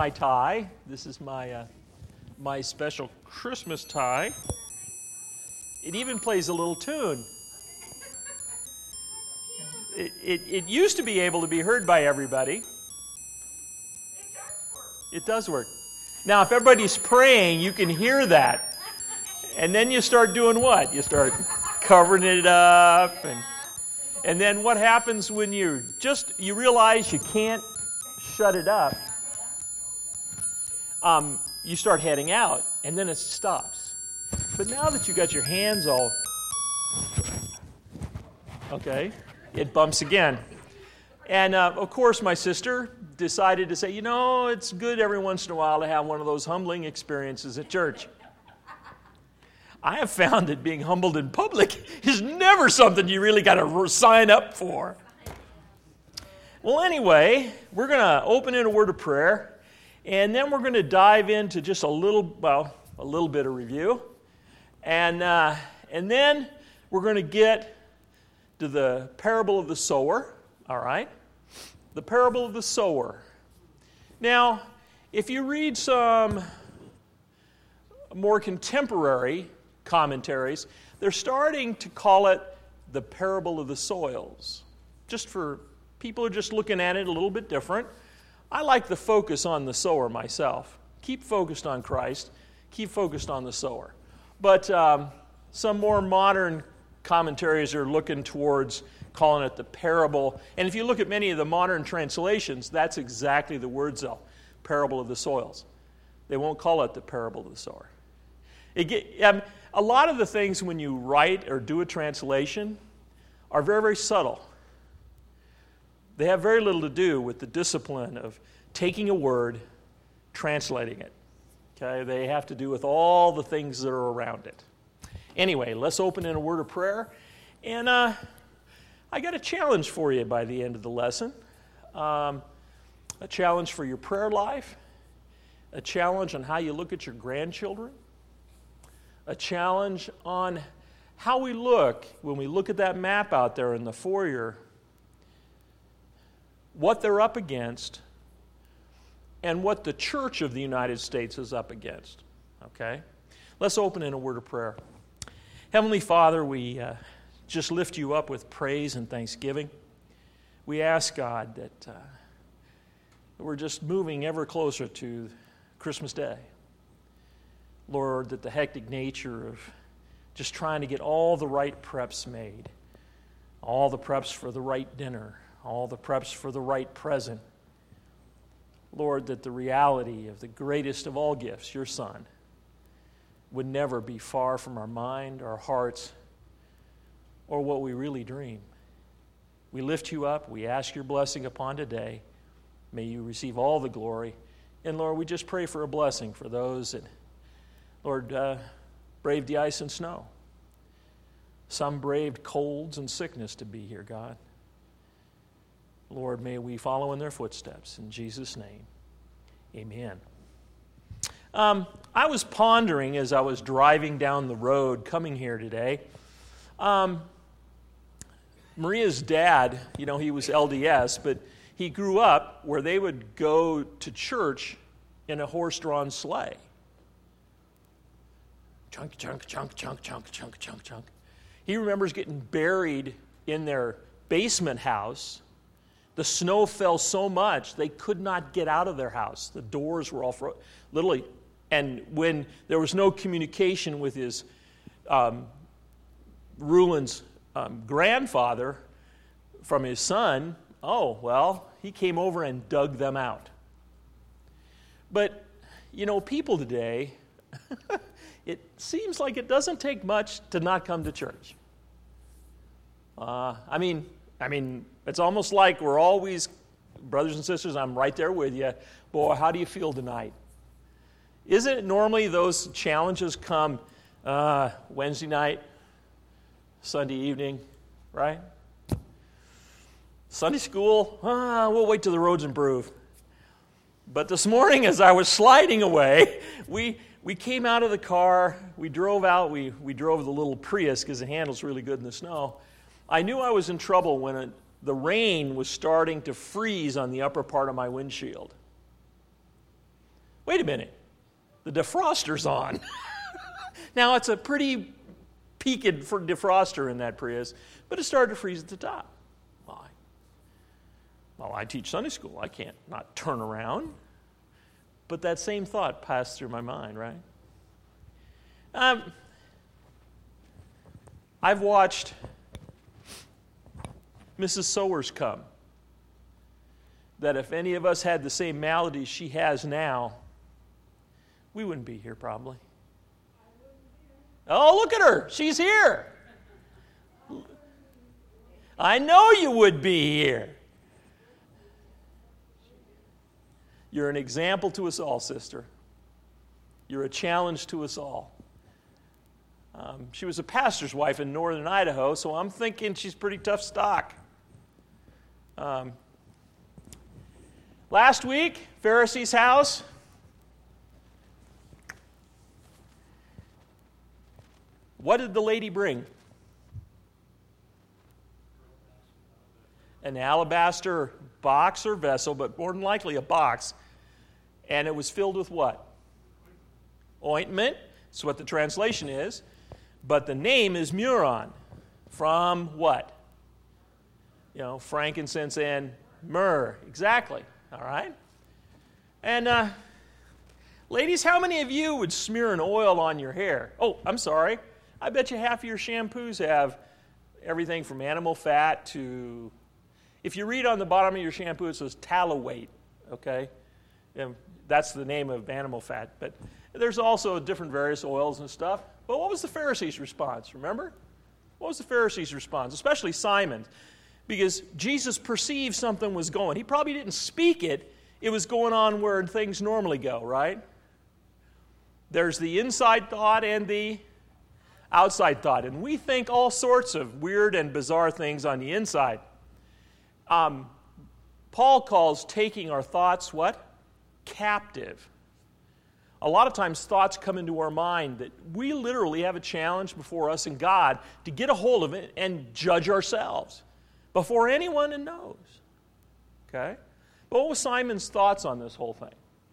My tie. This is my special Christmas tie. It even plays a little tune. It used to be able to be heard by everybody. It does work. Now, if everybody's praying, you can hear that. And then you start doing what? You start covering it up. And then what happens when you realize you can't shut it up? You start heading out, and then it stops. But now that you got your hands all... Okay, it bumps again. And, of course, my sister decided to say, it's good every once in a while to have one of those humbling experiences at church. I have found that being humbled in public is never something you really got to sign up for. Well, anyway, we're going to open in a word of prayer, and then we're going to dive into just a little bit of review. And then we're going to get to the parable of the sower, all right? The parable of the sower. Now, if you read some more contemporary commentaries, they're starting to call it the parable of the soils. Just for people who are just looking at it a little bit different. I like the focus on the sower myself. Keep focused on Christ. Keep focused on the sower. But some more modern commentaries are looking towards calling it the parable. And if you look at many of the modern translations, that's exactly the words though. Parable of the soils. They won't call it the parable of the sower. A lot of the things when you write or do a translation are very, very subtle. They have very little to do with the discipline of taking a word, translating it. Okay? They have to do with all the things that are around it. Anyway, let's open in a word of prayer. And I got a challenge for you by the end of the lesson. A challenge for your prayer life. A challenge on how you look at your grandchildren. A challenge on how we look when we look at that map out there in the foyer, what they're up against, and what the Church of the United States is up against. Okay? Let's open in a word of prayer. Heavenly Father, we just lift you up with praise and thanksgiving. We ask, God, that we're just moving ever closer to Christmas Day. Lord, that the hectic nature of just trying to get all the right preps made, all the preps for the right dinner, all the preps for the right present. Lord, that the reality of the greatest of all gifts, your Son, would never be far from our mind, our hearts, or what we really dream. We lift you up. We ask your blessing upon today. May you receive all the glory. And Lord, we just pray for a blessing for those that, Lord, braved the ice and snow. Some braved colds and sickness to be here, God. Lord, may we follow in their footsteps. In Jesus' name, amen. I was pondering as I was driving down the road coming here today. Maria's dad, he was LDS, but he grew up where they would go to church in a horse-drawn sleigh. Chunk, chunk, chunk, chunk, chunk, chunk, chunk, chunk. He remembers getting buried in their basement house. The snow fell so much they could not get out of their house. The doors were all literally. And when there was no communication with his Rulin's grandfather from his son, he came over and dug them out. But, people today, it seems like it doesn't take much to not come to church. I mean, it's almost like we're always, brothers and sisters, I'm right there with you. Boy, how do you feel tonight? Isn't it normally those challenges come Wednesday night, Sunday evening, right? Sunday school, we'll wait till the roads improve. But this morning as I was sliding away, we came out of the car, we drove out, we drove the little Prius because the handle's really good in the snow. I knew I was in trouble when the rain was starting to freeze on the upper part of my windshield. wait a minute, the defroster's on. Now, it's a pretty peaked defroster in that Prius, but it started to freeze at the top. Why? Well, I teach Sunday school. I can't not turn around. But that same thought passed through my mind, right? I've watched Mrs. Sowers come. That if any of us had the same malady she has now, we wouldn't be here probably. Oh, look at her. She's here. I know you would be here. You're an example to us all, sister. You're a challenge to us all. She was a pastor's wife in northern Idaho, so I'm thinking she's pretty tough stock. Last week, Pharisee's house. What did the lady bring? An alabaster box or vessel, but more than likely a box. And it was filled with what? Ointment. That's what the translation is. But the name is Muron. From what? Frankincense and myrrh. Exactly. All right? And ladies, how many of you would smear an oil on your hair? Oh, I'm sorry. I bet you half of your shampoos have everything from animal fat to... If you read on the bottom of your shampoo, it says tallow weight, okay? And that's the name of animal fat. But there's also different various oils and stuff. But what was the Pharisees' response, remember? What was the Pharisees' response, especially Simon? Because Jesus perceived something was going. He probably didn't speak it. It was going on where things normally go, right? There's the inside thought and the outside thought. And we think all sorts of weird and bizarre things on the inside. Paul calls taking our thoughts what? Captive. A lot of times thoughts come into our mind that we literally have a challenge before us and God to get a hold of it and judge ourselves before anyone knows. Okay? But what was Simon's thoughts on this whole thing?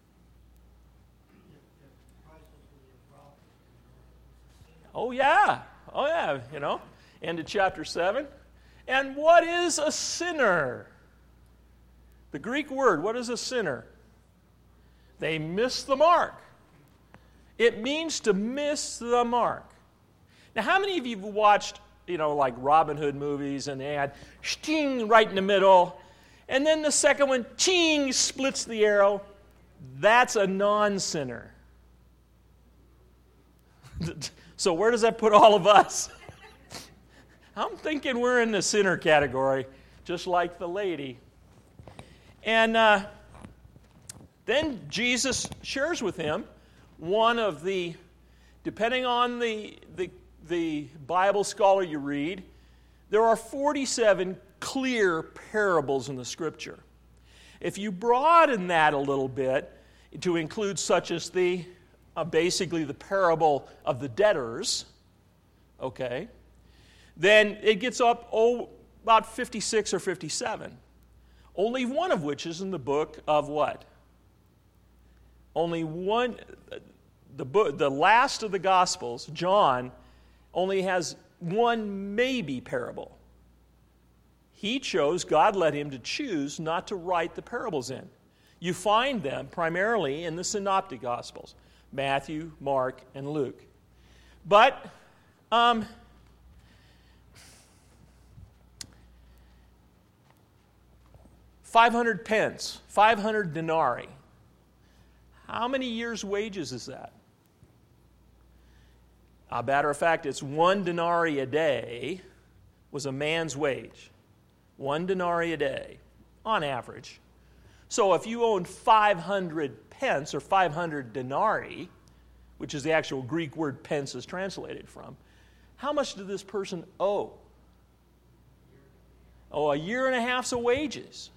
Oh yeah, End of chapter 7. And what is a sinner? The Greek word, what is a sinner? They miss the mark. It means to miss the mark. Now, how many of you have watched, like Robin Hood movies and they had sting right in the middle, and then the second one, ching, splits the arrow? That's a non-sinner. So where does that put all of us? I'm thinking we're in the sinner category, just like the lady. And then Jesus shares with him one of the, depending on the Bible scholar you read, there are 47 clear parables in the Scripture. If you broaden that a little bit to include such as basically the parable of the debtors, okay, then it gets up about 56 or 57. Only one of which is in the book of what? Only one, the last of the Gospels, John, only has one maybe parable. God led him to choose not to write the parables in. You find them primarily in the Synoptic Gospels, Matthew, Mark, and Luke. But 500 pence, 500 denarii. How many years' wages is that? A matter of fact, it's 1 denarii a day was a man's wage. 1 denarii a day, on average. So if you owned 500 pence or 500 denarii, which is the actual Greek word pence is translated from, how much did this person owe? Oh, 1.5 years of wages.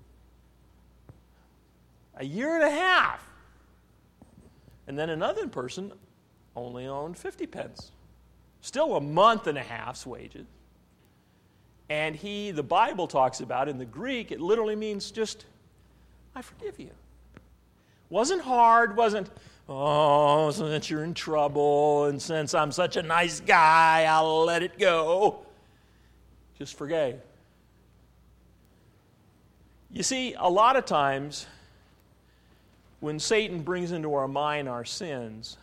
1.5 years. And then another person only owned 50 pence. Still 1.5 months' wages. And the Bible talks about, in the Greek, it literally means just, I forgive you. Wasn't hard, oh, since you're in trouble and since I'm such a nice guy, I'll let it go. Just forgave. You see, a lot of times when Satan brings into our mind our sins,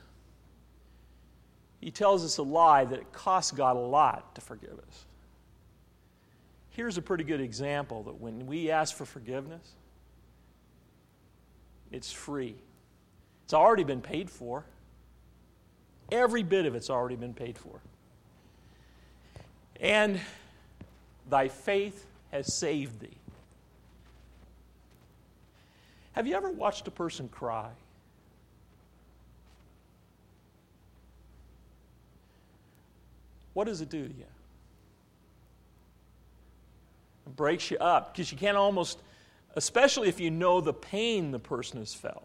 he tells us a lie that it costs God a lot to forgive us. Here's a pretty good example that when we ask for forgiveness, it's free. It's already been paid for. Every bit of it's already been paid for. And thy faith has saved thee. Have you ever watched a person cry? What does it do to you? It breaks you up because you can't almost, especially if you know the pain the person has felt.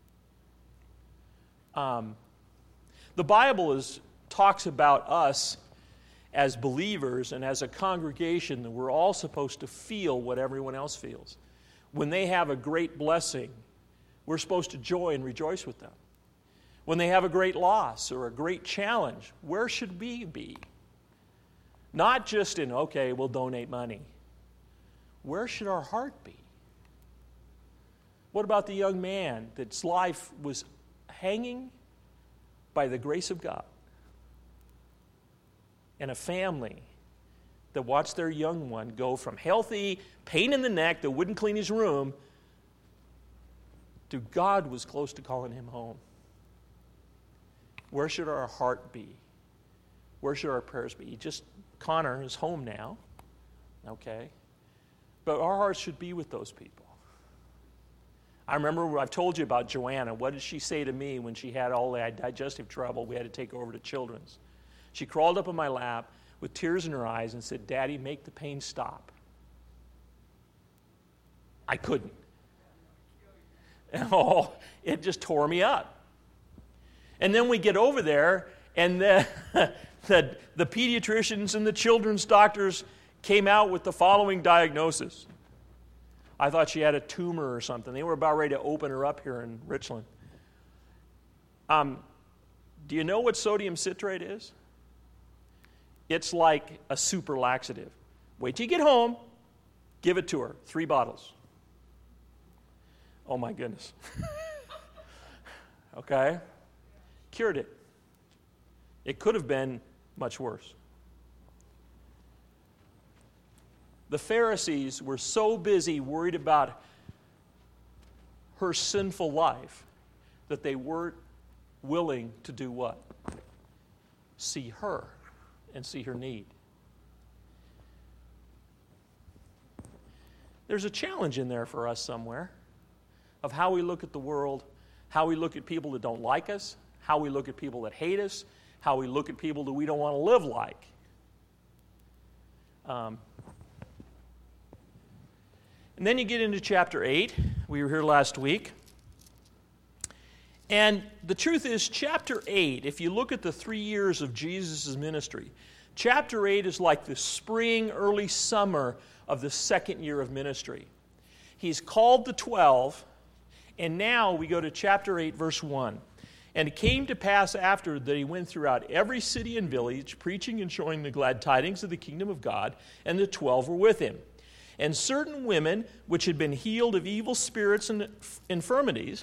The Bible talks about us as believers and as a congregation that we're all supposed to feel what everyone else feels. When they have a great blessing, we're supposed to joy and rejoice with them. When they have a great loss or a great challenge, where should we be? Not just in, okay, we'll donate money. Where should our heart be? What about the young man that's life was hanging by the grace of God? And a family that watched their young one go from healthy, pain in the neck that wouldn't clean his room, to God was close to calling him home. Where should our heart be? Where should our prayers be? Connor is home now, okay? But our hearts should be with those people. I remember I've told you about Joanna. What did she say to me when she had all that digestive trouble? We had to take her over to Children's. She crawled up in my lap with tears in her eyes and said, "Daddy, make the pain stop." I couldn't. Oh, it just tore me up. And then we get over there, and the pediatricians and the children's doctors came out with the following diagnosis. I thought she had a tumor or something. They were about ready to open her up here in Richland. Do you know what sodium citrate is? It's like a super laxative. Wait till you get home, give it to her, 3 bottles. Oh my goodness. Okay? Cured it. It could have been much worse. The Pharisees were so busy worried about her sinful life that they weren't willing to do what? See her and see her need. There's a challenge in there for us somewhere of how we look at the world, how we look at people that don't like us, how we look at people that hate us, how we look at people that we don't want to live like. And then you get into chapter 8. We were here last week. And the truth is, chapter 8, if you look at the 3 years of Jesus' ministry, chapter 8 is like the spring, early summer of the second year of ministry. He's called the 12, and now we go to chapter 8, verse 1. And it came to pass after that he went throughout every city and village, preaching and showing the glad tidings of the kingdom of God, and the 12 were with him. And certain women, which had been healed of evil spirits and infirmities,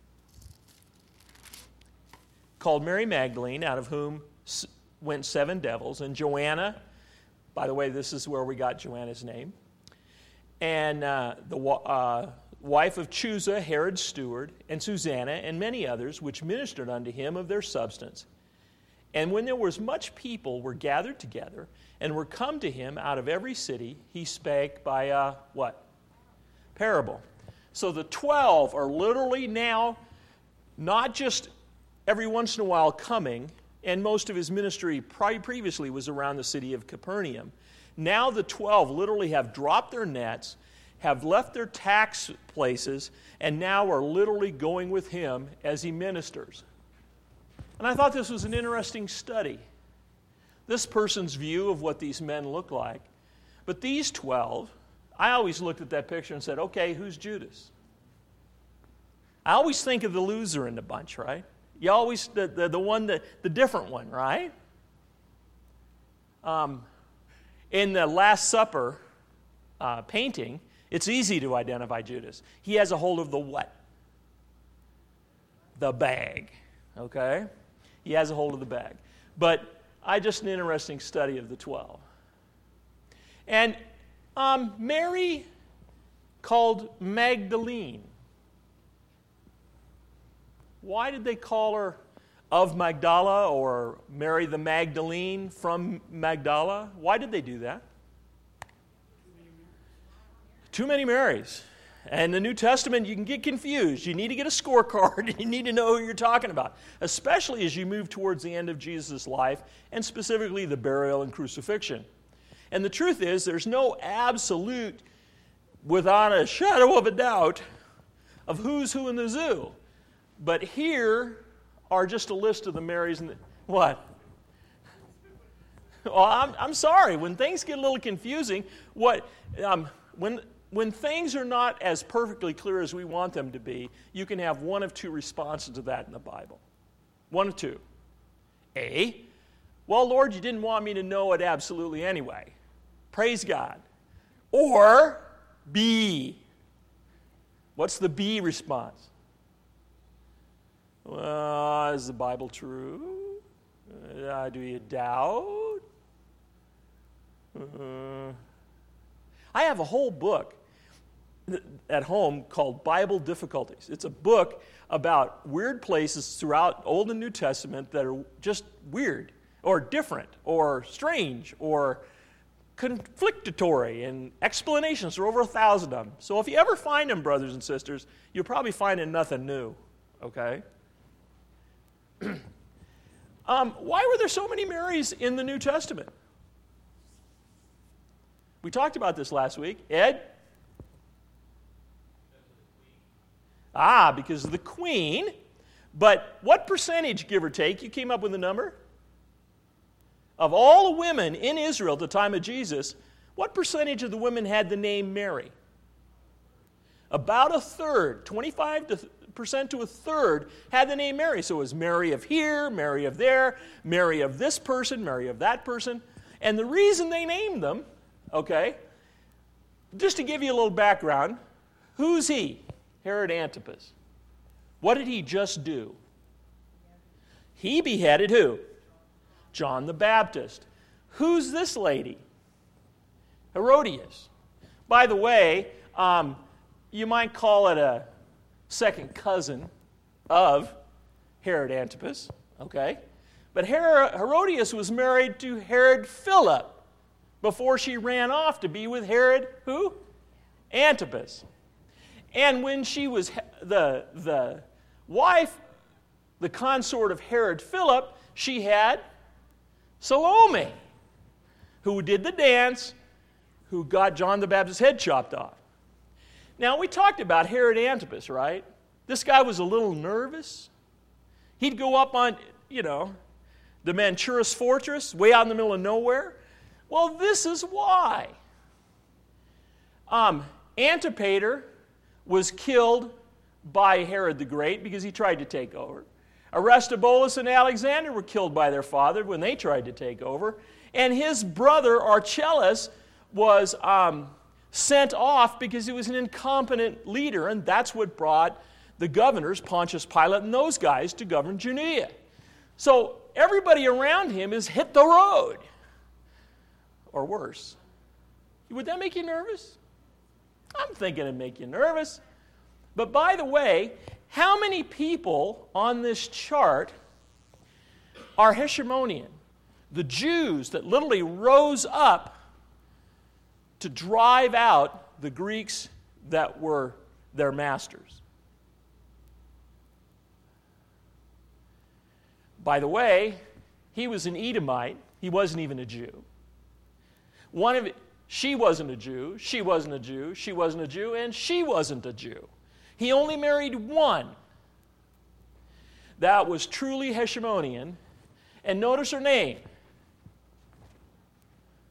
called Mary Magdalene, out of whom went 7 devils, and Joanna, by the way, this is where we got Joanna's name, and the wife of Chuza, Herod's steward, and Susanna, and many others, which ministered unto him of their substance. And when there was much people were gathered together, and were come to him out of every city, he spake by what? Parable. So the 12 are literally now not just every once in a while coming, and most of his ministry previously was around the city of Capernaum. Now the 12 literally have dropped their nets, have left their tax places, and now are literally going with him as he ministers. And I thought this was an interesting study. This person's view of what these men look like. But these 12, I always looked at that picture and said, okay, who's Judas? I always think of the loser in the bunch, right? You always, the one, the different one, right? In the Last Supper painting, it's easy to identify Judas. He has a hold of the what? The bag, okay? He has a hold of the bag. But just an interesting study of the 12. And Mary called Magdalene. Why did they call her of Magdala or Mary the Magdalene from Magdala? Why did they do that? Too many Marys. And in the New Testament, you can get confused. You need to get a scorecard, and you need to know who you're talking about, especially as you move towards the end of Jesus' life, and specifically the burial and crucifixion. And the truth is, there's no absolute, without a shadow of a doubt, of who's who in the zoo. But here are just a list of the Marys. What? Well, I'm sorry. When things get a little confusing, when things are not as perfectly clear as we want them to be, you can have one of two responses to that in the Bible. One of two. A, well, Lord, you didn't want me to know it absolutely anyway. Praise God. Or B. What's the B response? Well, is the Bible true? Do you doubt? I have a whole book at home called Bible Difficulties. It's a book about weird places throughout Old and New Testament that are just weird or different or strange or conflictatory, and explanations. There are over 1,000 of them. So if you ever find them, brothers and sisters, you'll probably find nothing new, okay? Why were there so many Marys in the New Testament? We talked about this last week. Ed? Because of the queen. But what percentage, give or take, you came up with a number? Of all the women in Israel at the time of Jesus, what percentage of the women had the name Mary? About a third, 25% to a third, had the name Mary. So it was Mary of here, Mary of there, Mary of this person, Mary of that person. And the reason they named them, okay, just to give you a little background, who's he? Herod Antipas. What did he just do? He beheaded who? John the Baptist. Who's this lady? Herodias. By the way, you might call it a second cousin of Herod Antipas, okay? But Herodias was married to Herod Philip before she ran off to be with Herod who? Antipas. And when she was the wife, the consort of Herod Philip, she had Salome, who did the dance, who got John the Baptist's head chopped off. Now, we talked about Herod Antipas, right? This guy was a little nervous. He'd go up on, the Manchurus fortress, way out in the middle of nowhere. Well, this is why. Antipater was killed by Herod the Great because he tried to take over. Aristobulus and Alexander were killed by their father when they tried to take over. And his brother Archelaus was sent off because he was an incompetent leader, and that's what brought the governors, Pontius Pilate and those guys, to govern Judea. So everybody around him is hit the road, or worse. Would that make you nervous? I'm thinking it'd make you nervous. But by the way, how many people on this chart are Heshmonian? The Jews that literally rose up to drive out the Greeks that were their masters. By the way, he was an Edomite. He wasn't even a Jew. She wasn't a Jew, she wasn't a Jew, she wasn't a Jew, and she wasn't a Jew. He only married one that was truly Heshmonian. And notice her name.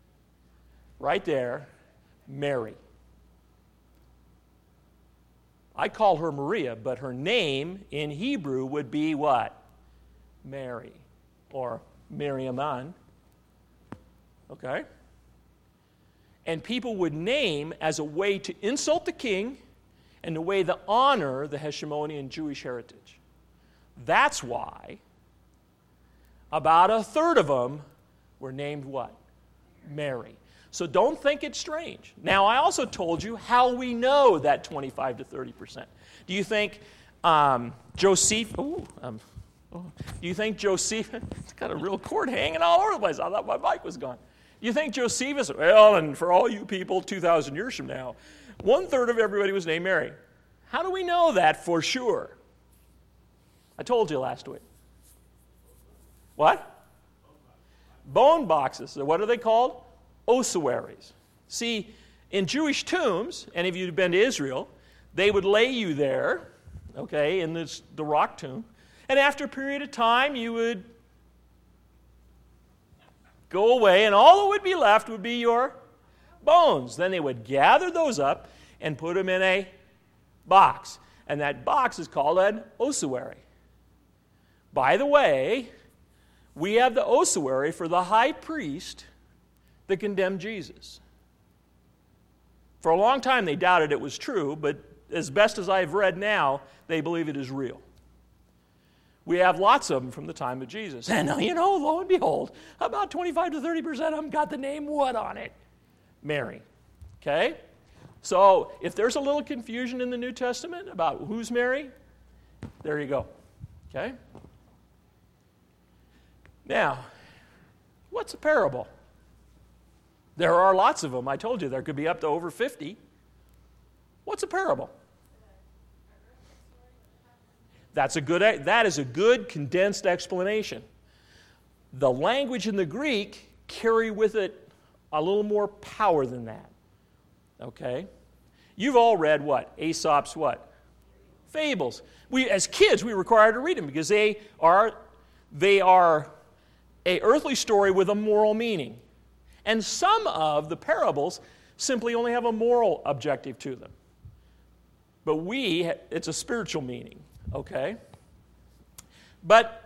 Right there, Mary. I call her Maria, but her name in Hebrew would be what? Mary, or Miriaman. Okay? And people would name as a way to insult the king and a way to honor the Hashemonian Jewish heritage. That's why about a third of them were named what? Mary. So don't think it's strange. Now, I also told you how we know that 25 to 30%. Do you think Joseph... do you think Josephus... It's got a real cord hanging all over the place. I thought my mic was gone. Do you think Josephus... Well, and for all you people 2,000 years from now, 1/3 of everybody was named Mary. How do we know that for sure? I told you last week. What? Bone boxes. So what are they called? Ossuaries. See, in Jewish tombs, any of you who've been to Israel, they would lay you there, okay, in the rock tomb, and after a period of time, you would go away, and all that would be left would be your bones. Then they would gather those up and put them in a box, and that box is called an ossuary. By the way, we have the ossuary for the high priest that condemned Jesus. For a long time, they doubted it was true, but as best as I've read now, they believe it is real. We have lots of them from the time of Jesus. And lo and behold, about 25 to 30% of them got the name what on it? Mary. Okay? So if there's a little confusion in the New Testament about who's Mary, there you go. Okay? Now, what's a parable? There are lots of them. I told you there could be up to over 50. What's a parable? That is a good condensed explanation. The language in the Greek carry with it a little more power than that. Okay? You've all read what? Aesop's what? Fables. As kids, we were required to read them because they are a earthly story with a moral meaning. And some of the parables simply only have a moral objective to them. But it's a spiritual meaning, okay? But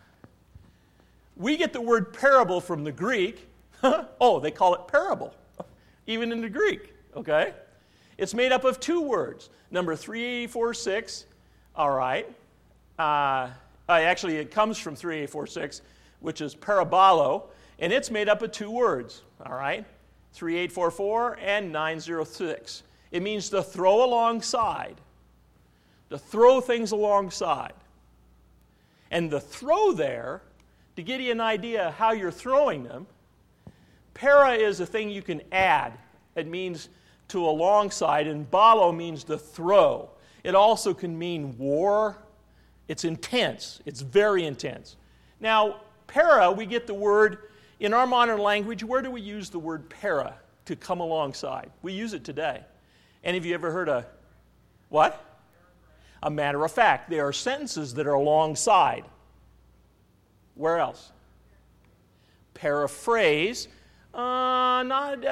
we get the word parable from the Greek. Oh, they call it parable, even in the Greek, okay? It's made up of two words. Number 3846, all right. Actually, it comes from 3846, which is parabolo, and it's made up of two words, all right? 3844 and 906. It means to throw alongside, to throw things alongside. And the throw there, to give you an idea how you're throwing them, para is a thing you can add. It means to alongside, and balo means to throw. It also can mean war. It's intense. It's very intense. Now, para, we get the word, in our modern language, where do we use the word para to come alongside? We use it today. Any of you ever heard a what? A matter of fact. There are sentences that are alongside. Where else? Paraphrase. How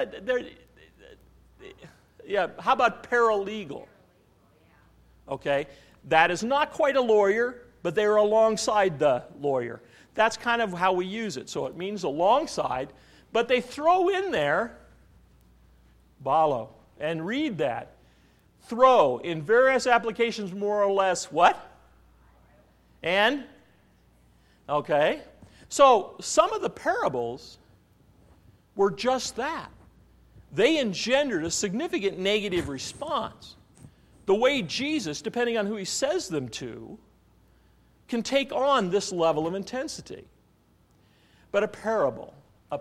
about paralegal? Okay. That is not quite a lawyer, but they're alongside the lawyer. That's kind of how we use it. So it means alongside, but they throw in there balo. And read that. Throw, in various applications, more or less, what? And? Okay. So some of the parables were just that. They engendered a significant negative response. The way Jesus, depending on who he says them to, can take on this level of intensity. But a parable.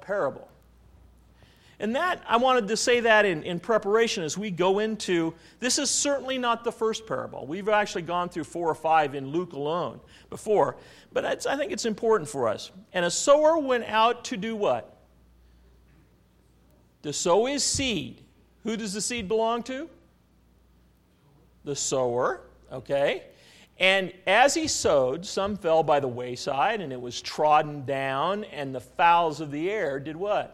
And that, I wanted to say that in preparation as we go into, this is certainly not the first parable. We've actually gone through 4 or 5 in Luke alone before. But I think it's important for us. And a sower went out to do what? To sow his seed. Who does the seed belong to? The sower, okay? And as he sowed, some fell by the wayside, and it was trodden down, and the fowls of the air did what?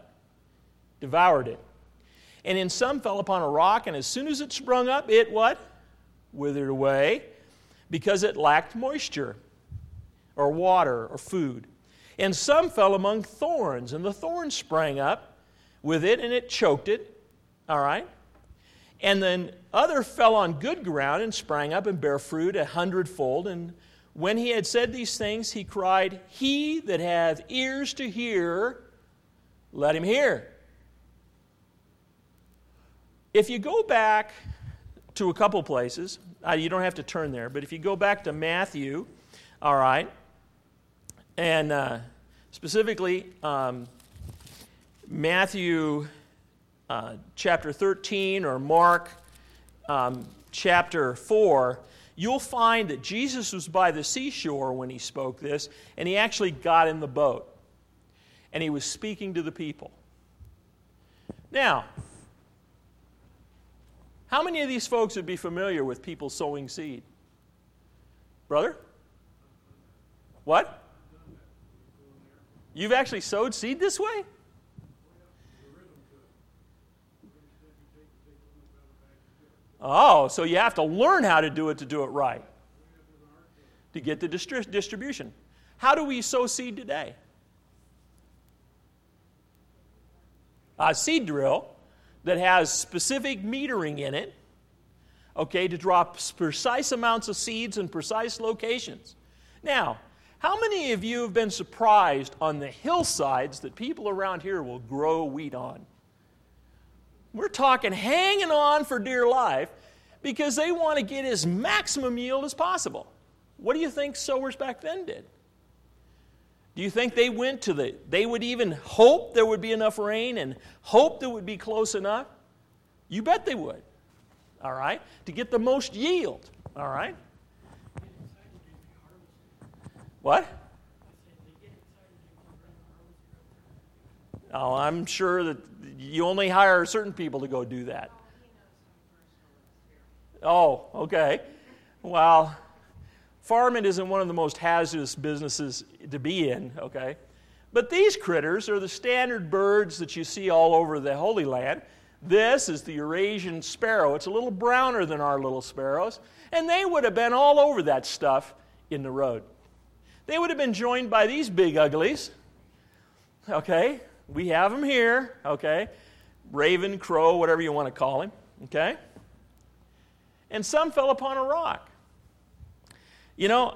Devoured it. And in some fell upon a rock, and as soon as it sprung up, it what? withered away because it lacked moisture or water or food. And some fell among thorns, and the thorns sprang up with it, and it choked it. All right? And then other fell on good ground and sprang up and bare fruit 100-fold. And when he had said these things, he cried, "He that hath ears to hear, let him hear." If you go back to a couple places, you don't have to turn there, but if you go back to Matthew, all right, and specifically Matthew chapter 13 or Mark chapter 4, you'll find that Jesus was by the seashore when he spoke this, and he actually got in the boat, and he was speaking to the people. Now, how many of these folks would be familiar with people sowing seed? Brother? What? You've actually sowed seed this way? Oh, so you have to learn how to do it right. To get the distribution. How do we sow seed today? A seed drill that has specific metering in it, okay, to drop precise amounts of seeds in precise locations. Now, how many of you have been surprised on the hillsides that people around here will grow wheat on? We're talking hanging on for dear life because they want to get as maximum yield as possible. What do you think sowers back then did? Do you think they would even hope there would be enough rain and hope there would be close enough? You bet they would, all right, to get the most yield, all right? What? Oh, I'm sure that you only hire certain people to go do that. Oh, okay. Well, farming isn't one of the most hazardous businesses to be in, okay? But these critters are the standard birds that you see all over the Holy Land. This is the Eurasian sparrow. It's a little browner than our little sparrows. And they would have been all over that stuff in the road. They would have been joined by these big uglies. Okay? We have them here, okay? Raven, crow, whatever you want to call him, okay? And some fell upon a rock. You know,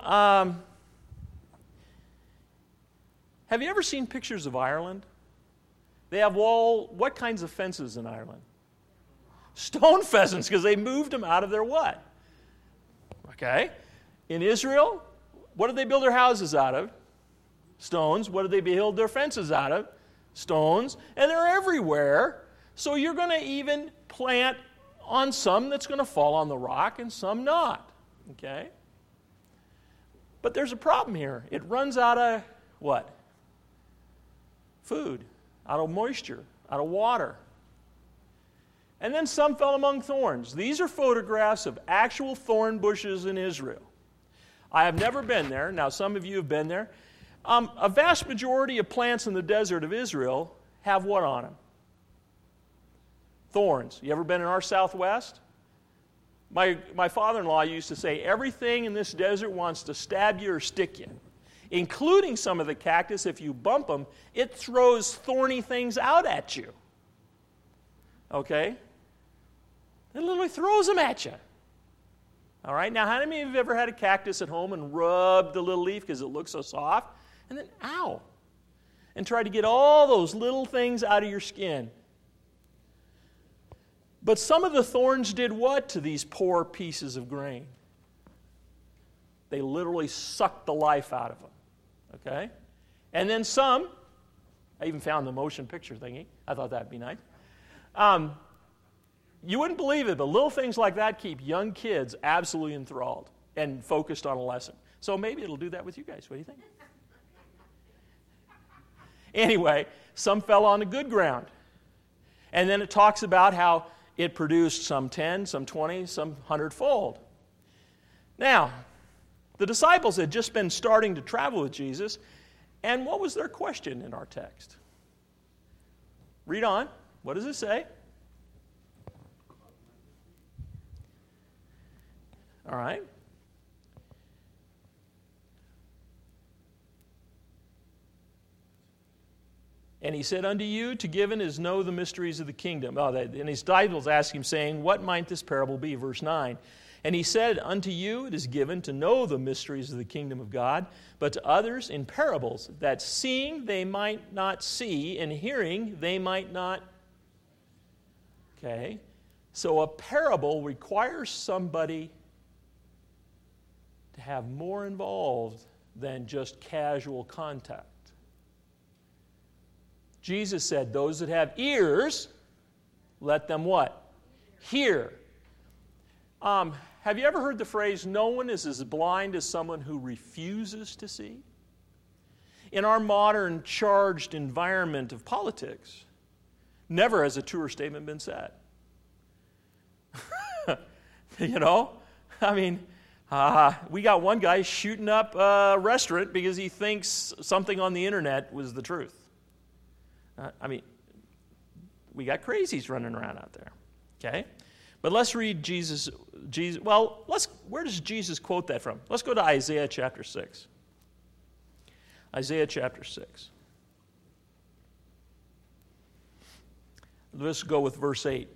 have you ever seen pictures of Ireland? They have what kinds of fences in Ireland? Stone pheasants, because they moved them out of their what? Okay. In Israel, what did they build their houses out of? Stones. What did they build their fences out of? Stones. And they're everywhere. So you're going to even plant on some that's going to fall on the rock and some not. Okay? But there's a problem here. It runs out of what? Food, out of moisture, out of water. And then some fell among thorns. These are photographs of actual thorn bushes in Israel. I have never been there. Now, some of you have been there. A vast majority of plants in the desert of Israel have what on them? Thorns. You ever been in our Southwest? My father-in-law used to say, everything in this desert wants to stab you or stick you, including some of the cactus. If you bump them, it throws thorny things out at you. Okay? It literally throws them at you. All right? Now, how many of you have ever had a cactus at home and rubbed the little leaf because it looks so soft? And then, ow! And tried to get all those little things out of your skin. But some of the thorns did what to these poor pieces of grain? They literally sucked the life out of them. Okay? And then some, I even found the motion picture thingy. I thought that'd be nice. You wouldn't believe it, but little things like that keep young kids absolutely enthralled and focused on a lesson. So maybe it'll do that with you guys. What do you think? Anyway, some fell on the good ground. And then it talks about how it produced some 10, some 20, some 100-fold. Now, the disciples had just been starting to travel with Jesus, and what was their question in our text? Read on. What does it say? All right? And he said, unto you to given is know the mysteries of the kingdom. And his disciples asked him, saying, what might this parable be? Verse 9. And he said, unto you it is given to know the mysteries of the kingdom of God, but to others in parables, that seeing they might not see, and hearing they might not. Okay? So a parable requires somebody to have more involved than just casual contact. Jesus said, those that have ears, let them what? Hear. Have you ever heard the phrase, no one is as blind as someone who refuses to see? In our modern charged environment of politics, never has a truer statement been said. You know? I mean, we got one guy shooting up a restaurant because he thinks something on the internet was the truth. We got crazies running around out there. Okay? But let's read Jesus. Where does Jesus quote that from? Let's go to Isaiah chapter 6. Isaiah chapter 6. Let's go with verse 8.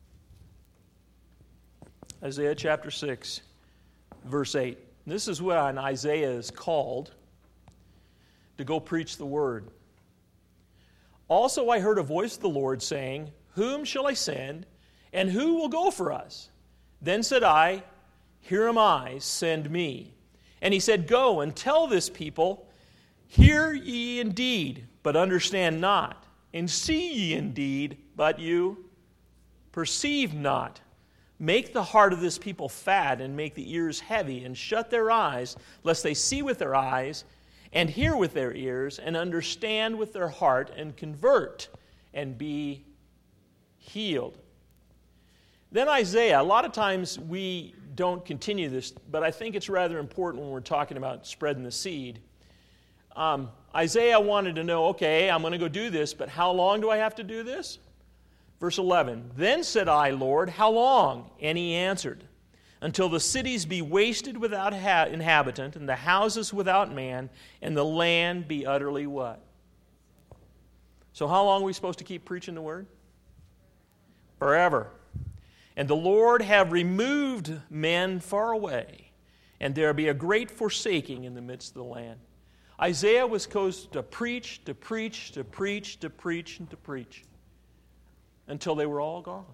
Isaiah chapter 6, verse 8. This is when Isaiah is called to go preach the word. Also I heard a voice of the Lord saying, whom shall I send, and who will go for us? Then said I, here am I, send me. And he said, go and tell this people, hear ye indeed, but understand not, and see ye indeed, but you perceive not. Make the heart of this people fat, and make the ears heavy, and shut their eyes, lest they see with their eyes, and hear with their ears, and understand with their heart, and convert, and be healed. Then Isaiah, a lot of times we don't continue this, but I think it's rather important when we're talking about spreading the seed. Isaiah wanted to know, okay, I'm going to go do this, but how long do I have to do this? Verse 11, then said I, Lord, how long? And he answered, until the cities be wasted without inhabitant, and the houses without man, and the land be utterly what? So how long are we supposed to keep preaching the word? Forever. And the Lord have removed men far away, and there be a great forsaking in the midst of the land. Isaiah was supposed to preach, to preach, to preach, to preach, and to preach, until they were all gone.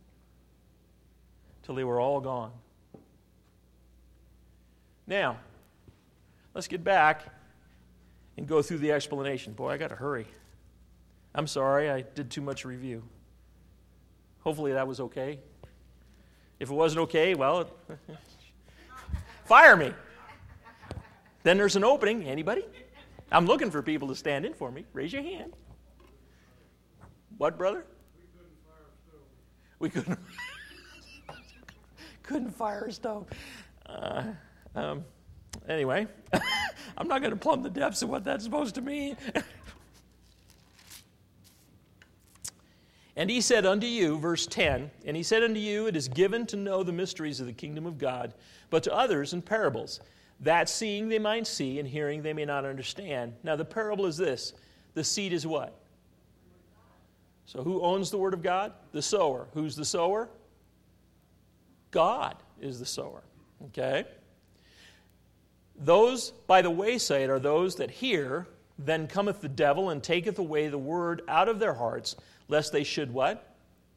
Till they were all gone. Now, let's get back and go through the explanation. Boy, I got to hurry. I'm sorry, I did too much review. Hopefully that was okay. If it wasn't okay, well, fire me. Then there's an opening. Anybody? I'm looking for people to stand in for me. Raise your hand. What, brother? We couldn't fire a stove. Anyway, I'm not going to plumb the depths of what that's supposed to mean. And he said unto you, verse 10, and he said unto you, it is given to know the mysteries of the kingdom of God, but to others in parables, that seeing they might see, and hearing they may not understand. Now the parable is this, the seed is what? So who owns the word of God? The sower. Who's the sower? God is the sower. Okay? Those by the wayside are those that hear, then cometh the devil and taketh away the word out of their hearts, lest they should what?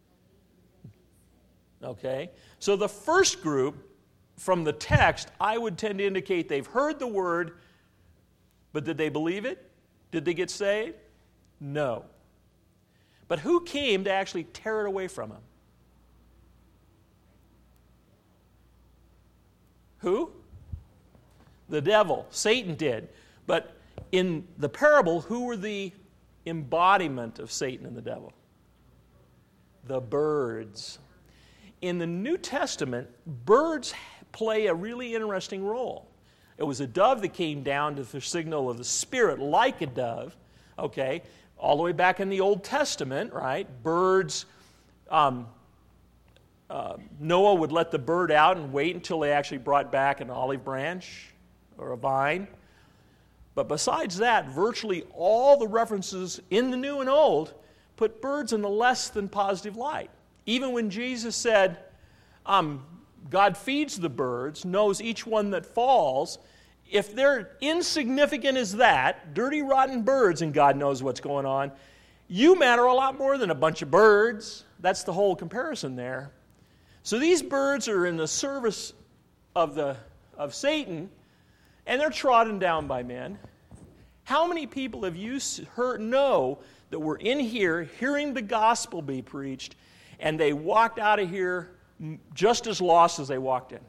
Okay. So the first group, from the text, I would tend to indicate they've heard the word, but did they believe it? Did they get saved? No. But who came to actually tear it away from them? Who? The devil. Satan did. But in the parable, who were the embodiment of Satan and the devil? The birds. In the New Testament, birds play a really interesting role. It was a dove that came down to the signal of the Spirit like a dove, okay? All the way back in the Old Testament, right? Birds Noah would let the bird out and wait until they actually brought back an olive branch or a vine. But besides that, virtually all the references in the New and Old put birds in a less than positive light. Even when Jesus said, God feeds the birds, knows each one that falls, if they're insignificant as that, dirty, rotten birds, and God knows what's going on, you matter a lot more than a bunch of birds. That's the whole comparison there. So these birds are in the service of Satan, and they're trodden down by men. How many people have you know that were in here hearing the gospel be preached, and they walked out of here just as lost as they walked in?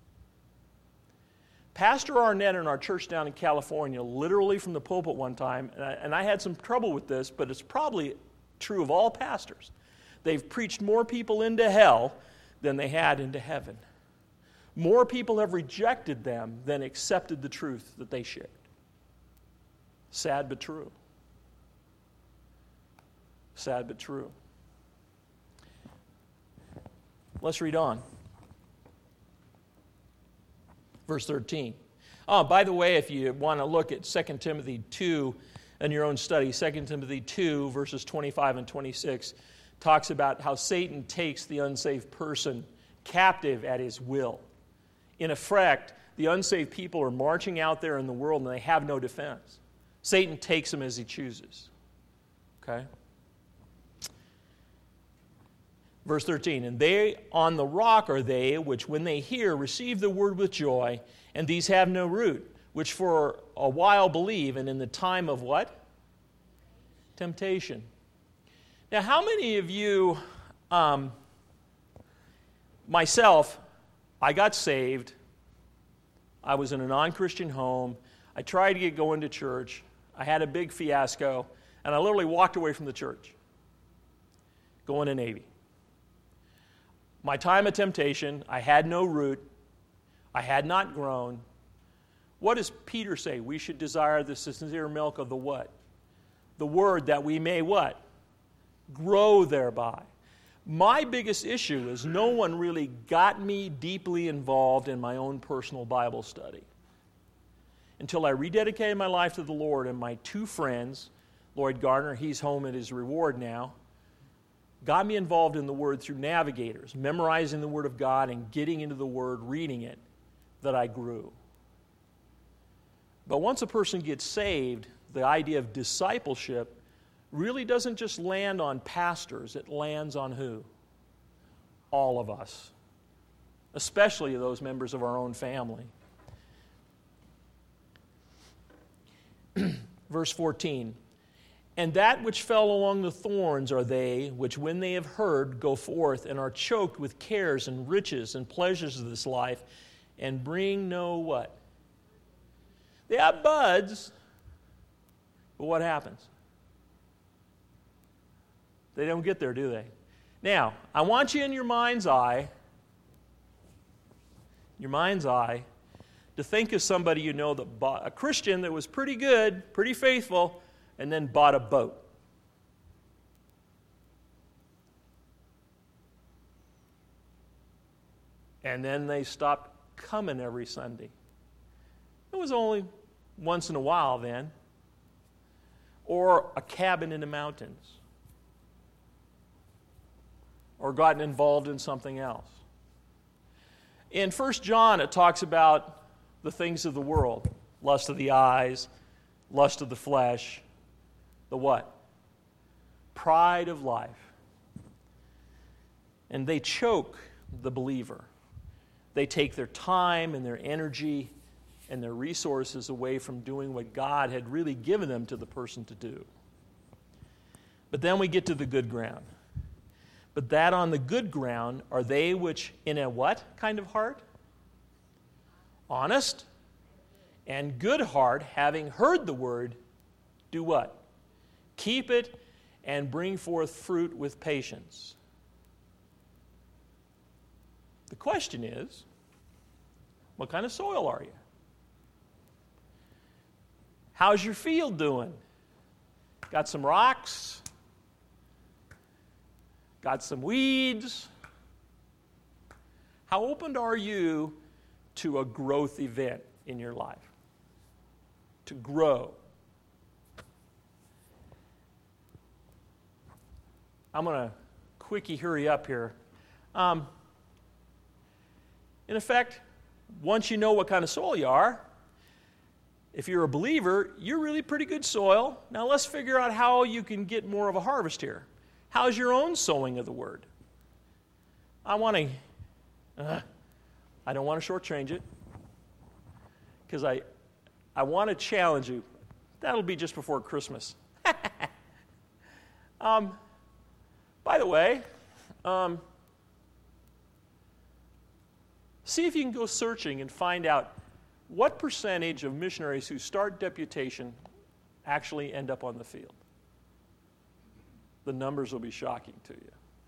Pastor Arnett in our church down in California, literally from the pulpit one time, and I had some trouble with this, but it's probably true of all pastors. They've preached more people into hell than they had into heaven. More people have rejected them than accepted the truth that they shared. Sad but true. Sad but true. Let's read on. Verse 13. Oh, by the way, if you want to look at 2 Timothy 2 in your own study, 2 Timothy 2, verses 25 and 26, talks about how Satan takes the unsaved person captive at his will. In effect, the unsaved people are marching out there in the world and they have no defense. Satan takes them as he chooses. Okay? Verse 13, and they on the rock are they, which when they hear, receive the word with joy, and these have no root, which for a while believe, and in the time of what? Temptation. Now, how many of you, myself, I got saved, I was in a non-Christian home, I tried to get going to church, I had a big fiasco, and I literally walked away from the church, going to Navy. My time of temptation, I had no root. I had not grown. What does Peter say? We should desire the sincere milk of the what? The word, that we may what? Grow thereby. My biggest issue is no one really got me deeply involved in my own personal Bible study. Until I rededicated my life to the Lord, and my two friends, Lloyd Gardner, he's home at his reward now, got me involved in the Word through navigators, memorizing the Word of God and getting into the Word, reading it, that I grew. But once a person gets saved, the idea of discipleship really doesn't just land on pastors. It lands on who? All of us, especially those members of our own family. Verse 14. And that which fell along the thorns are they, which when they have heard, go forth and are choked with cares and riches and pleasures of this life, and bring no what? They have buds, but what happens? They don't get there, do they? Now, I want you in your mind's eye, to think of somebody you know that bought, a Christian that was pretty good, pretty faithful, and then bought a boat. And then they stopped coming every Sunday. It was only once in a while then. Or a cabin in the mountains. Or gotten involved in something else. In 1 John, it talks about the things of the world. Lust of the eyes, lust of the flesh, the what? Pride of life. And they choke the believer. They take their time and their energy and their resources away from doing what God had really given them to the person to do. But then we get to the good ground. But that on the good ground are they which in a what kind of heart? Honest and good heart, having heard the word, do what? Keep it and bring forth fruit with patience. The question is, what kind of soil are you? How's your field doing? Got some rocks? Got some weeds? How open are you to a growth event in your life? To grow. I'm going to quickie hurry up here. In effect, once you know what kind of soil you are, if you're a believer, you're really pretty good soil. Now let's figure out how you can get more of a harvest here. How's your own sowing of the Word? I don't want to shortchange it, because I want to challenge you. That'll be just before Christmas. By the way, see if you can go searching and find out what percentage of missionaries who start deputation actually end up on the field. The numbers will be shocking to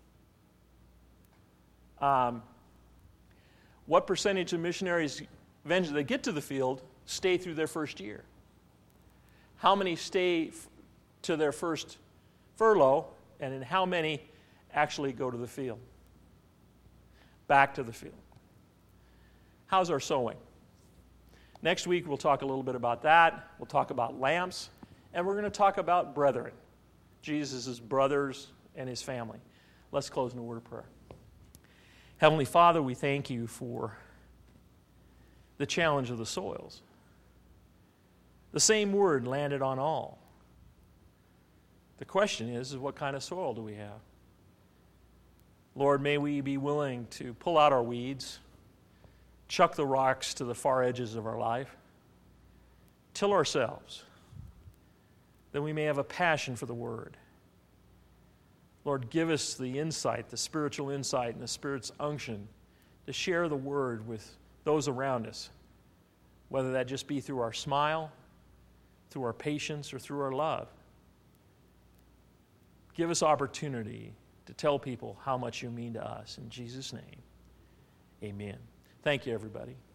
you. What percentage of missionaries, eventually they get to the field, stay through their first year? How many stay to their first furlough, and in how many actually go to the field? Back to the field. How's our sowing? Next week we'll talk a little bit about that. We'll talk about lamps, and we're going to talk about brethren, Jesus' brothers and his family. Let's close in a word of prayer. Heavenly Father, we thank you for the challenge of the soils. The same word landed on all. The question is what kind of soil do we have? Lord, may we be willing to pull out our weeds, chuck the rocks to the far edges of our life, till ourselves, that we may have a passion for the Word. Lord, give us the insight, the spiritual insight, and the Spirit's unction to share the Word with those around us, whether that just be through our smile, through our patience, or through our love. Give us opportunity to tell people how much you mean to us. In Jesus' name, amen. Thank you, everybody.